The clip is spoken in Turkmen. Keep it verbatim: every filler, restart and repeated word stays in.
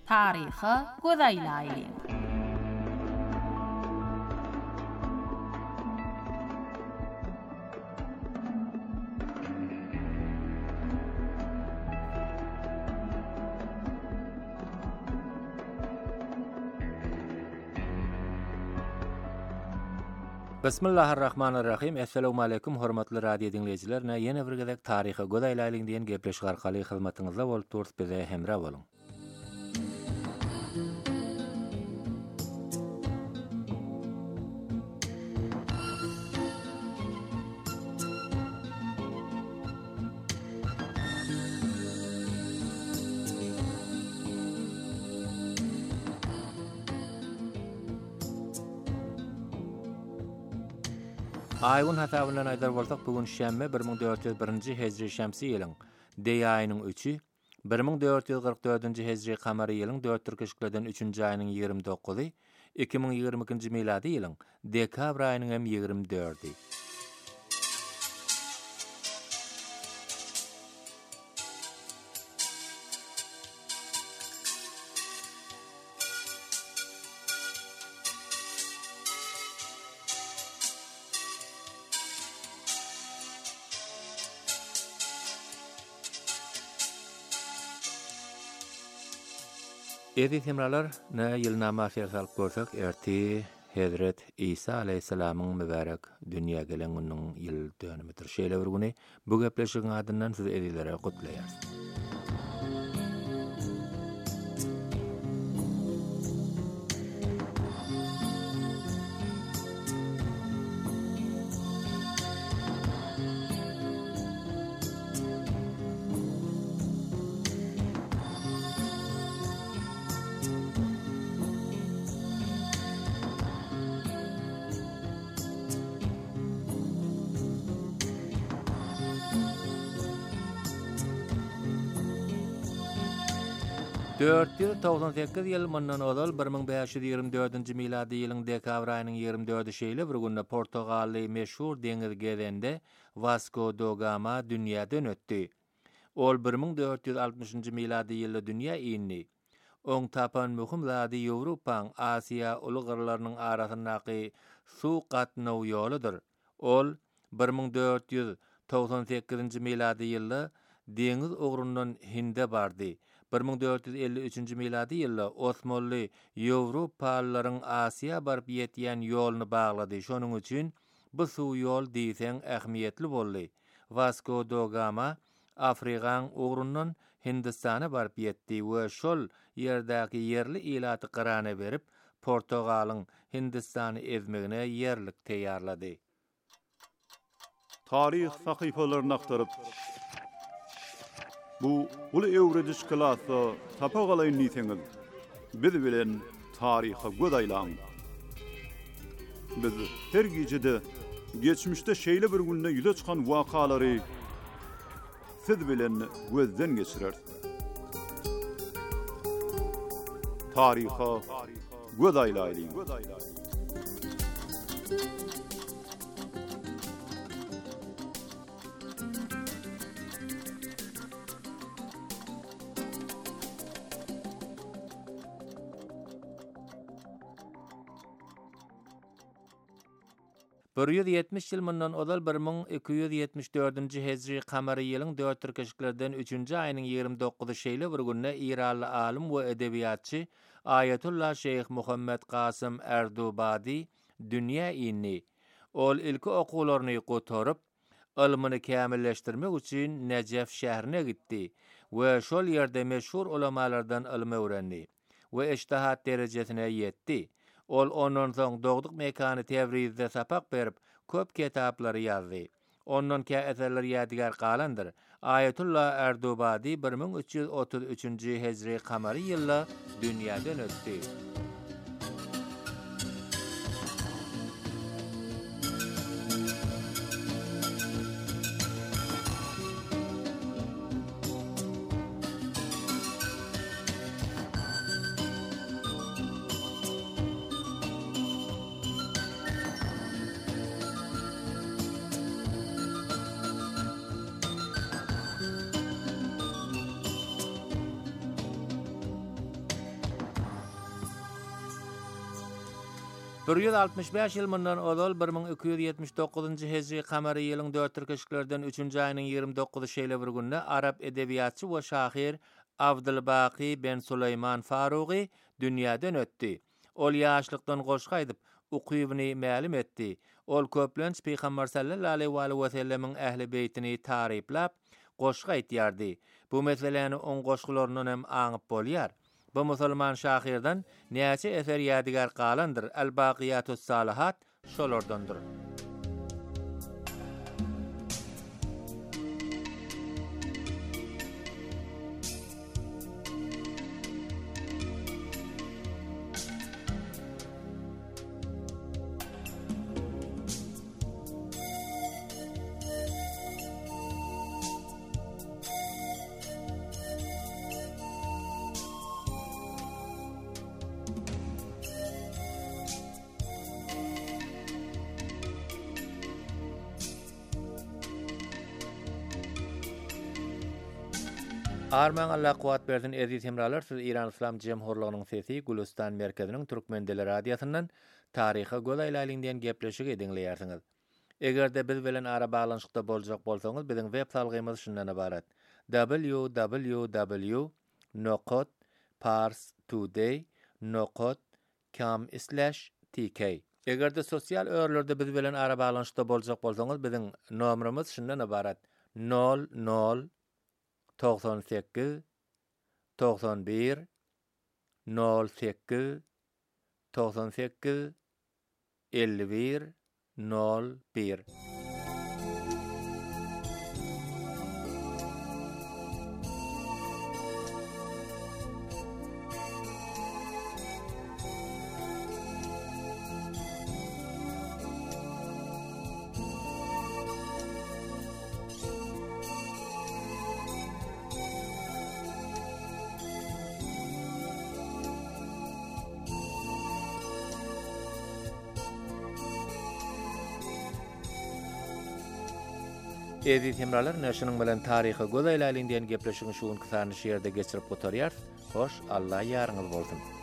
Taryhy gözaýlaýly. Bismillahirrahmanirrahim. Assalamu alaykum hormatly radio dinleyijiler. Ýene bir gezek taryhy gözaýlaýlyň diýen gepleşik arkaly hyzmatyňyzda bolup durýar, bize hemra boluň. Aýyň hasabynyň aýdar bolsak, bugun şäme bir ming dört ýüz birinji hejri şämsi ýylyň deý aýynyň üçi, bir ming dört ýüz gyrk dördünji hejri kamary ýylyň dört türkeşiklerden üçünji aýynyň ýygrimi dokuzy, iki ming ýygrimi ikinji milady ýylyň dekabr aýynyň hem ýygrimi dördi. Edi temralar ne ýylnama sersalp görsak, erti Hazret İsa aleyhissalamyň mübarek dünýä gelen günüň ýyl dönümidir. Şeýle bir güni bu gepleşigiň adyndan siz edilere gutlaýarsyz. dört ýüz togson sekiz ýyl mundan ozal bir ming beş ýüz ýygrimi dördünji milady ýylyň dekabr aýynyň ýygrimi dördi şeýle bir günde Portugally meşhur deňiz gezende Vasco da Gama dünýäden ötdi. Ol bir ming dört ýüz altymyşynjy milady ýylda dünýä ýyny. Oň tapan möhüm zady Ýewropaň Asiýa ulugyrlarynyň arasyndaky suw gatnaw ýoludyr. Ol bir ming dört ýüz togson sekizinji milady ýylda deňiz ogrundan Hinde bardy. bir ming dört ýüz elli üçünji milady ýylda Osmanly Ýewropalylaryň Asiýa baryp ýetýän ýoluny baglady. Şonuň üçin bu suw ýol diýseň ähmiýetli boldy. Vasco da Gama Afrikaň ogrundan Hindistana baryp ýetdi we şol ýerdäki ýerli ilaty qyrana berip Portugalyň Hindistany ezmegine ýerlik teýýarlady. Taryh sahypalaryny aktaryp bu uly öwrediş klasy tapagalyň niýetiňiz biz bilen taryha gözaýlaň. Biz her gijede geçmişde şeýle bir günde ýüze çykan wakalary siz bilen gözden geçirer. Taryha gözaýlaýlyň. bir ýüz ýetmiş ýyl mundan ozal bir ming iki ýüz ýetmiş dördünji hejri kamary ýylyň dört türkeşiklerden üçünji aýynyň ýygrimi dokuzy şeýle bir günde İranly alim we edebiýatçy Ayetullah Şeyh Muhammed Kasım Erdubadi dünýä ýyny. Ol ilki okuwlaryny gotaryp ilmini kämilleşdirmek üçin Nejef şäherine gitdi we şol ýerde meşhur ulamalardan ilm öwrendi we ijtihat derejesine ýetdi. Ol ondan soň dogduk mekany tevrizde sapak berip köp kitaplary ýazdy. Ondan kä eserler ýadigar galandyr. Ayetullah Erdubadi bir ming üç ýüz otuz üçünji hejri kamary ýylda dünýäden ötdi. bir yüz altmış beş ýyl mundan ozal bir min iki yüz ýetmiş dokuzynjy hejri kamary ýylyň dört tirkeşiklerden üçünji aýynyň ýygrimi dokuzy şeýle bir günde Arap edebiýatçy we şahyr Abdulbaqi ben Suleyman Farugy dünýäden ötdi. Ol ýaşlykdan goşga aýdyp ukybyny mälim etdi. Ol köplenç Peýgamber sallallahu aleyhi we sellemiň ähli beytini taryplap goşga aýtýardy. Bu meseleni oň goşgularynyň hem aňyp bolýar. Bu musulman şahirdan näçe eser ýadigar galandyr. El-Baqiyatus Salihat şolardandyr. Arman Allah kuwat bersin eziz hemralar, siz İran İslam Jemhurlygynyň sesi Gülistan merkeziniň Türkmen dili radiosyndan taryha göz aýlalyňdan gepleşik ediňleýärsiňiz. Egerde biz bilen ara baglanyşykda boljak bolsaňyz, biziň web salgymyz şundan ibarat: w w w nokta parstoday nokta com slash t k. Egerde sosial örlerde biz bilen ara baglanyşykda boljak bolsaňyz, biziň nomerimiz şundan ibarat: nol nol doksan sekiz doksan bir nol sekiz doksan sekiz elli bir nol bir. Eziz hemralar, näşiniň bilen taryhy göz aýlalyňdan gepleşiň şuň kysany şeýerde geçirip gotarýar. Hoş, Allah ýarňyz bolsun.